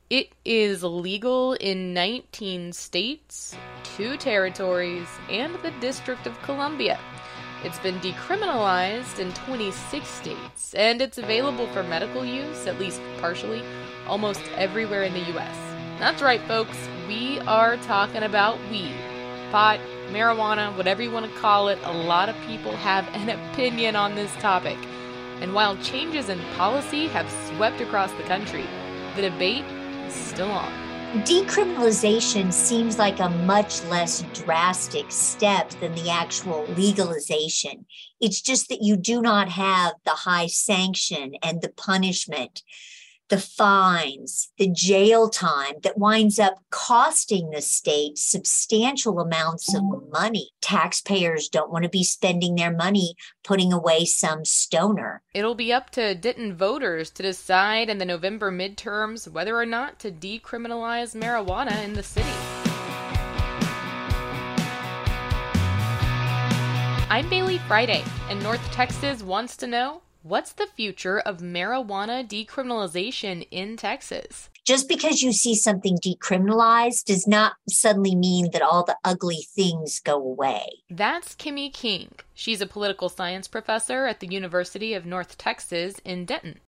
It is legal in 19 states, 2 territories, and the District of Columbia. It's been decriminalized in 26 states, and it's available for medical use, at least partially, almost everywhere in the US. That's right, folks. We are talking about weed, pot, marijuana, whatever you want to call it. A lot of people have an opinion on this topic. And while changes in policy have swept across the country, the debate is still on. Decriminalization seems like a much less drastic step than the actual legalization. It's just that you do not have the high sanction and the punishment, the fines, the jail time that winds up costing the state substantial amounts of money. Taxpayers don't want to be spending their money putting away some stoner. It'll be up to Denton voters to decide in the November midterms whether or not to decriminalize marijuana in the city. I'm Bailey Friday, and North Texas wants to know, what's the future of marijuana decriminalization in Texas? Just because you see something decriminalized does not suddenly mean that all the ugly things go away. That's Kimmy King. She's a political science professor at the University of North Texas in Denton.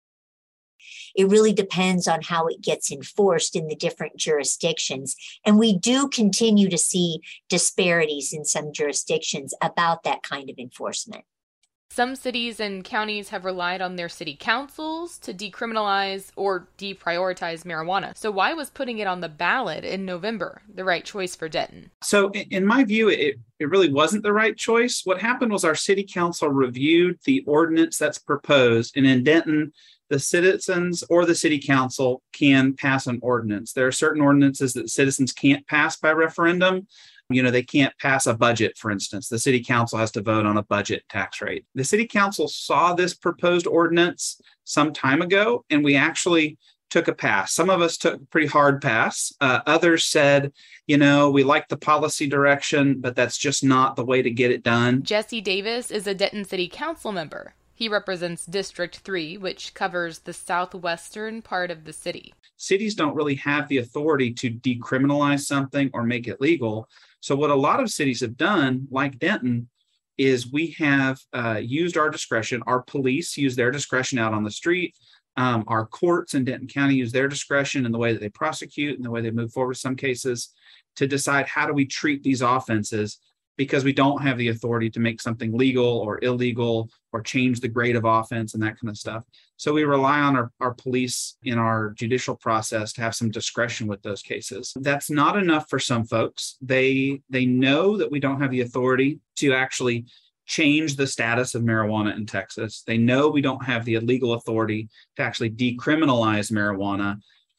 It really depends on how it gets enforced in the different jurisdictions. And we do continue to see disparities in some jurisdictions about that kind of enforcement. Some cities and counties have relied on their city councils to decriminalize or deprioritize marijuana. So why was putting it on the ballot in November the right choice for Denton? So in my view, it really wasn't the right choice. What happened was our city council reviewed the ordinance that's proposed, and in Denton, the citizens or the city council can pass an ordinance. There are certain ordinances that citizens can't pass by referendum. They can't pass a budget, for instance. The city council has to vote on a budget tax rate. The city council saw this proposed ordinance some time ago, and we actually took a pass. Some of us took a pretty hard pass. Others said, we like the policy direction, but that's just not the way to get it done. Jesse Davis is a Denton City Council member. He represents District 3, which covers the southwestern part of the city. Cities don't really have the authority to decriminalize something or make it legal. So what a lot of cities have done, like Denton, is we have used our discretion. Our police use their discretion out on the street. Our courts in Denton County use their discretion in the way that they prosecute and the way they move forward in some cases to decide how do we treat these offenses, because we don't have the authority to make something legal or illegal or change the grade of offense and that kind of stuff. So we rely on our police in our judicial process to have some discretion with those cases. That's not enough for some folks. They know that we don't have the authority to actually change the status of marijuana in Texas. They know we don't have the legal authority to actually decriminalize marijuana.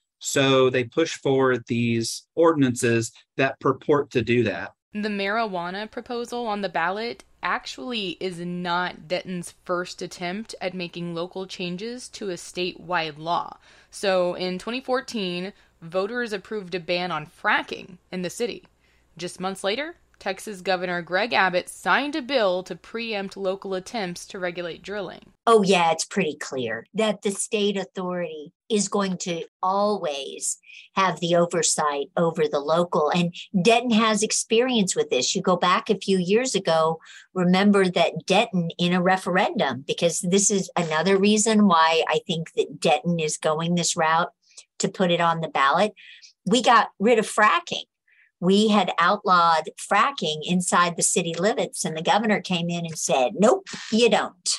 So they push forward these ordinances that purport to do that. The marijuana proposal on the ballot actually is not Denton's first attempt at making local changes to a statewide law. So in 2014, voters approved a ban on fracking in the city. Just months later, Texas Governor Greg Abbott signed a bill to preempt local attempts to regulate drilling. Oh, yeah, it's pretty clear that the state authority is going to always have the oversight over the local. And Denton has experience with this. You go back a few years ago, remember that Denton in a referendum, because this is another reason why I think that Denton is going this route to put it on the ballot. We got rid of fracking. We had outlawed fracking inside the city limits, and the governor came in and said, nope, you don't.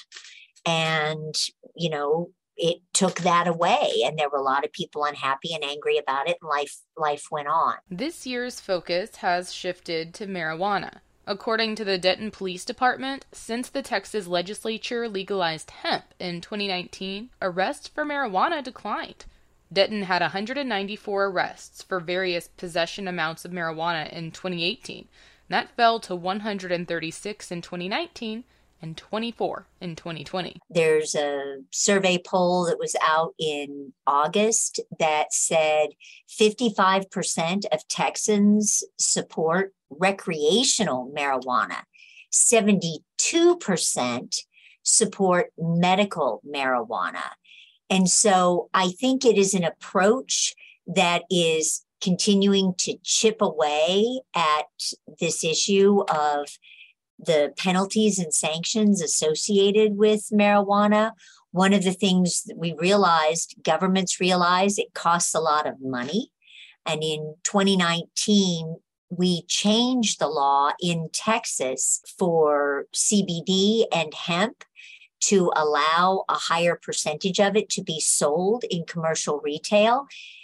And, it took that away, and there were a lot of people unhappy and angry about it, and life went on. This year's focus has shifted to marijuana. According to the Denton Police Department, since the Texas legislature legalized hemp in 2019, arrests for marijuana declined. Denton had 194 arrests for various possession amounts of marijuana in 2018. That fell to 136 in 2019 and 24 in 2020. There's a survey poll that was out in August that said 55% of Texans support recreational marijuana. 72% support medical marijuana. And so I think it is an approach that is continuing to chip away at this issue of the penalties and sanctions associated with marijuana. One of the things that we realized, governments realize, it costs a lot of money. And in 2019, we changed the law in Texas for CBD and hemp to allow a higher percentage of it to be sold in commercial retail.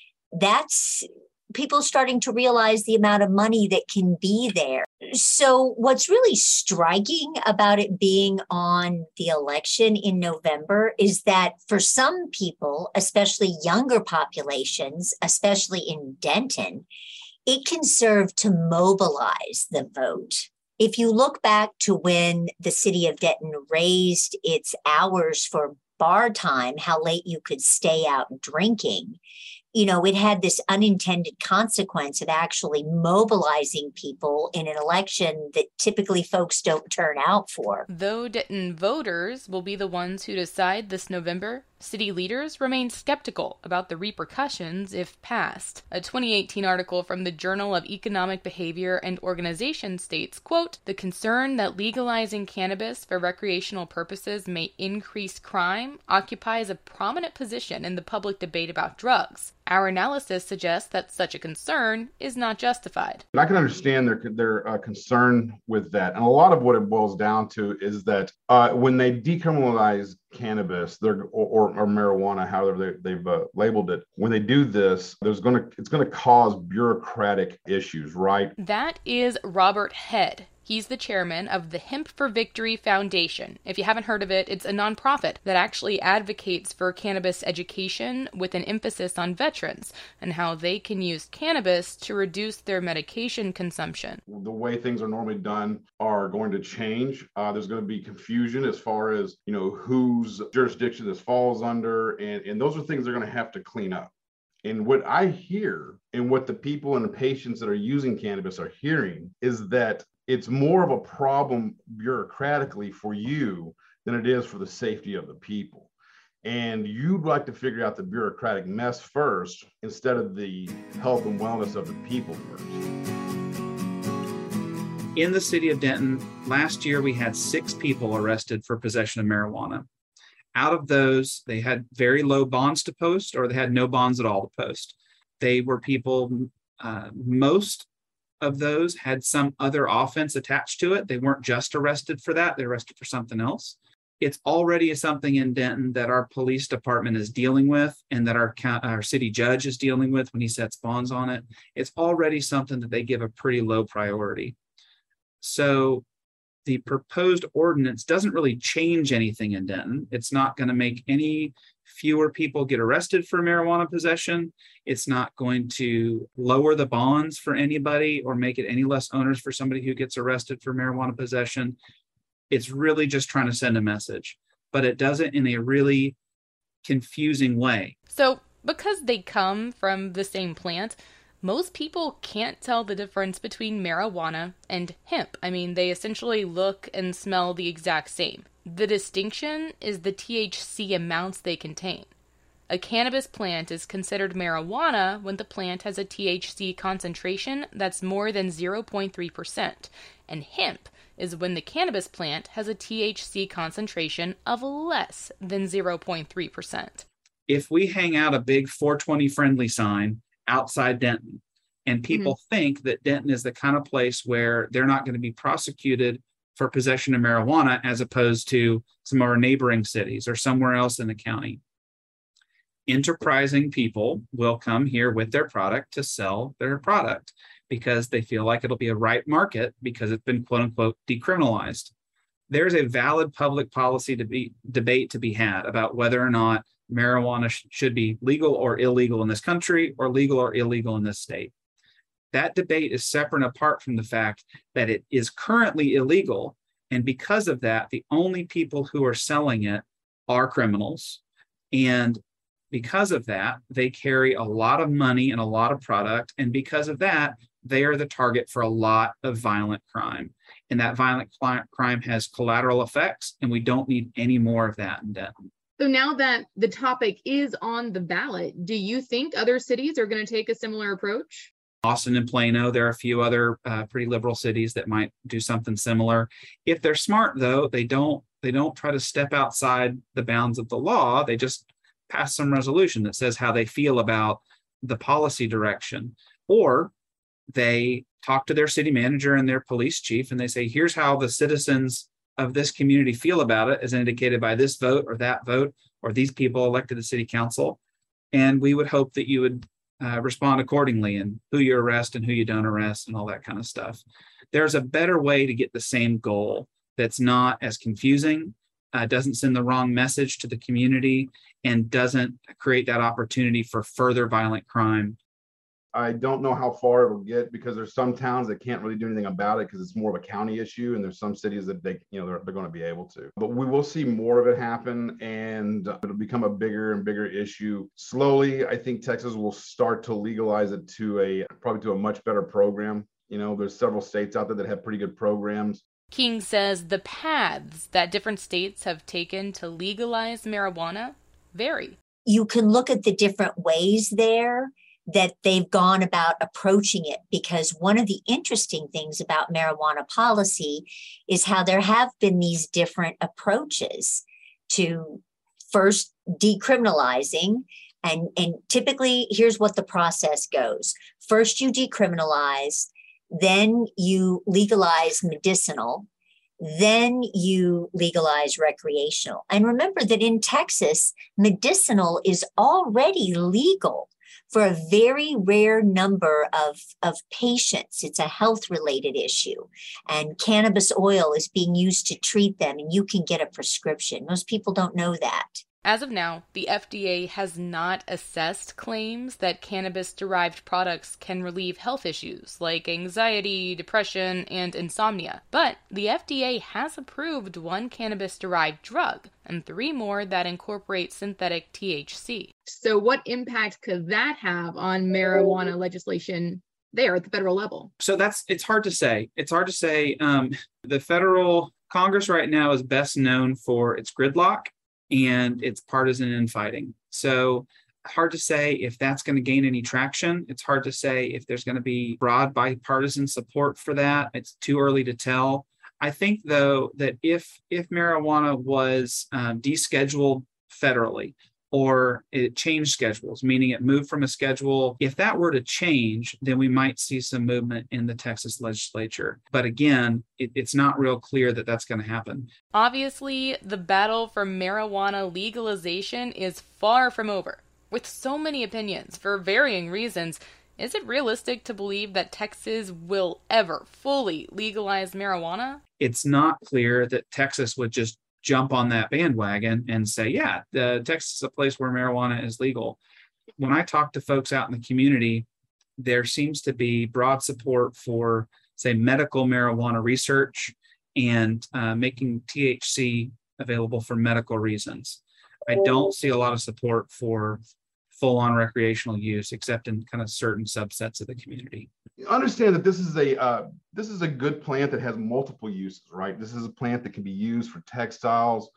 That's people starting to realize the amount of money that can be there. So what's really striking about it being on the election in November is that for some people, especially younger populations, especially in Denton, it can serve to mobilize the vote. If you look back to when the city of Denton raised its hours for bar time, how late you could stay out drinking, it had this unintended consequence of actually mobilizing people in an election that typically folks don't turn out for. Though Denton voters will be the ones who decide this November, city leaders remain skeptical about the repercussions if passed. A 2018 article from the Journal of Economic Behavior and Organization states, quote, "The concern that legalizing cannabis for recreational purposes may increase crime occupies a prominent position in the public debate about drugs. Our analysis suggests that such a concern is not justified." And I can understand their concern with that. And a lot of what it boils down to is that when they decriminalize cannabis or marijuana, however they've labeled it, when they do this, it's going to cause bureaucratic issues, right? That is Robert Head. He's the chairman of the Hemp for Victory Foundation. If you haven't heard of it, it's a nonprofit that actually advocates for cannabis education with an emphasis on veterans and how they can use cannabis to reduce their medication consumption. The way things are normally done are going to change. There's going to be confusion as far as, whose jurisdiction this falls under, and those are things they're going to have to clean up. And what I hear and what the people and the patients that are using cannabis are hearing is that it's more of a problem bureaucratically for you than it is for the safety of the people. And you'd like to figure out the bureaucratic mess first instead of the health and wellness of the people first. In the city of Denton, last year we had 6 people arrested for possession of marijuana. Out of those, they had very low bonds to post, or they had no bonds at all to post. They were people, most of those had some other offense attached to it. They weren't just arrested for that. They were arrested for something else. It's already something in Denton that our police department is dealing with and that our city judge is dealing with when he sets bonds on it. It's already something that they give a pretty low priority. So the proposed ordinance doesn't really change anything in Denton. It's not going to make any fewer people get arrested for marijuana possession. It's not going to lower the bonds for anybody or make it any less onerous for somebody who gets arrested for marijuana possession. It's really just trying to send a message, but it does it in a really confusing way. So because they come from the same plant, most people can't tell the difference between marijuana and hemp. I mean, they essentially look and smell the exact same. The distinction is the THC amounts they contain. A cannabis plant is considered marijuana when the plant has a THC concentration that's more than 0.3%, and hemp is when the cannabis plant has a THC concentration of less than 0.3%. If we hang out a big 420 friendly sign outside Denton, and people think that Denton is the kind of place where they're not going to be prosecuted for possession of marijuana as opposed to some of our neighboring cities or somewhere else in the county. Enterprising people will come here with their product to sell their product because they feel like it'll be a right market because it's been quote unquote decriminalized. There's a valid public policy debate to be had about whether or not marijuana should be legal or illegal in this country or legal or illegal in this state. That debate is separate and apart from the fact that it is currently illegal. And because of that, the only people who are selling it are criminals. And because of that, they carry a lot of money and a lot of product. And because of that, they are the target for a lot of violent crime. And that violent crime has collateral effects, and we don't need any more of that in Denton. So now that the topic is on the ballot, do you think other cities are going to take a similar approach? Austin and Plano, there are a few other pretty liberal cities that might do something similar. If they're smart, though, they don't try to step outside the bounds of the law. They just pass some resolution that says how they feel about the policy direction, or they talk to their city manager and their police chief, and they say, here's how the citizens of this community feel about it, as indicated by this vote or that vote, or these people elected to city council. And we would hope that you would respond accordingly, and who you arrest and who you don't arrest and all that kind of stuff. There's a better way to get the same goal that's not as confusing, doesn't send the wrong message to the community, and doesn't create that opportunity for further violent crime. I don't know how far it'll get, because there's some towns that can't really do anything about it because it's more of a county issue, and there's some cities that they're going to be able to. But we will see more of it happen, and it'll become a bigger and bigger issue. Slowly, I think Texas will start to legalize it probably to a much better program. There's several states out there that have pretty good programs. King says the paths that different states have taken to legalize marijuana vary. You can look at the different ways there that they've gone about approaching it, because one of the interesting things about marijuana policy is how there have been these different approaches to first decriminalizing. And typically, here's what the process goes. First, you decriminalize, then you legalize medicinal, then you legalize recreational. And remember that in Texas, medicinal is already legal for a very rare number of patients. It's a health-related issue, and cannabis oil is being used to treat them, and you can get a prescription. Most people don't know that. As of now, the FDA has not assessed claims that cannabis-derived products can relieve health issues like anxiety, depression, and insomnia. But the FDA has approved one cannabis-derived drug and 3 more that incorporate synthetic THC. So what impact could that have on marijuana legislation there at the federal level? So it's hard to say. It's hard to say. The federal Congress right now is best known for its gridlock and it's partisan infighting. So hard to say if that's going to gain any traction. It's hard to say if there's going to be broad bipartisan support for that. It's too early to tell. I think, though, that if marijuana was descheduled federally, or it changed schedules, meaning it moved from a schedule, if that were to change, then we might see some movement in the Texas legislature. But again, it's not real clear that that's going to happen. Obviously, the battle for marijuana legalization is far from over. With so many opinions for varying reasons, is it realistic to believe that Texas will ever fully legalize marijuana? It's not clear that Texas would just jump on that bandwagon and say, yeah, Texas is a place where marijuana is legal. When I talk to folks out in the community, there seems to be broad support for, say, medical marijuana research and making THC available for medical reasons. I don't see a lot of support for full-on recreational use, except in kind of certain subsets of the community. Understand that this is a good plant that has multiple uses, right? This is a plant that can be used for textiles,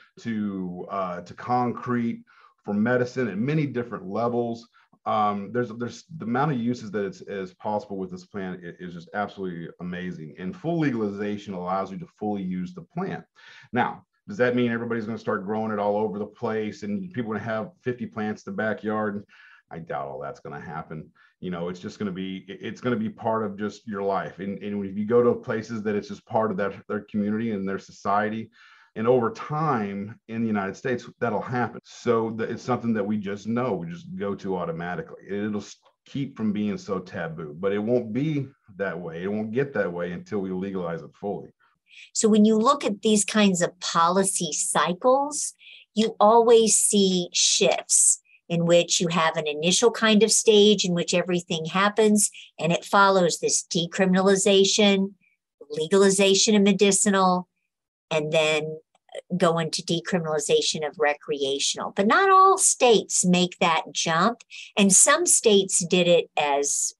to concrete, for medicine at many different levels. There's the amount of uses that is possible with this plant is just absolutely amazing. And full legalization allows you to fully use the plant. Now, does that mean everybody's going to start growing it all over the place and people are going to have 50 plants in the backyard? I doubt all that's going to happen. It's just going to be part of just your life. And if you go to places that it's just part of their community and their society, and over time in the United States, that'll happen. So it's something that we just know, we just go to automatically. It'll keep from being so taboo, but it won't be that way. It won't get that way until we legalize it fully. So when you look at these kinds of policy cycles, you always see shifts in which you have an initial kind of stage in which everything happens, and it follows this decriminalization, legalization of medicinal, and then go into decriminalization of recreational. But not all states make that jump, and some states did it as,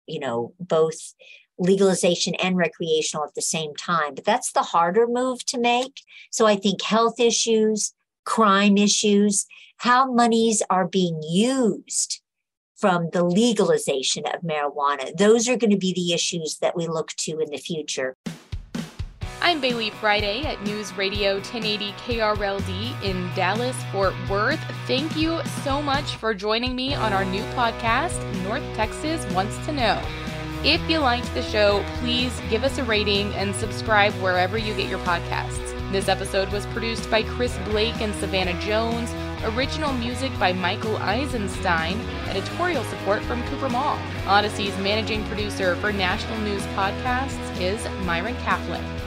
both legalization and recreational at the same time. But that's the harder move to make. So I think health issues, crime issues, how monies are being used from the legalization of marijuana. Those are going to be the issues that we look to in the future. I'm Bailey Friday at News Radio 1080 KRLD in Dallas, Fort Worth. Thank you so much for joining me on our new podcast, North Texas Wants to Know. If you liked the show, please give us a rating and subscribe wherever you get your podcasts. This episode was produced by Chris Blake and Savannah Jones. Original music by Michael Eisenstein. Editorial support from Cooper Mall. Odyssey's managing producer for National News Podcasts is Myron Kaplan.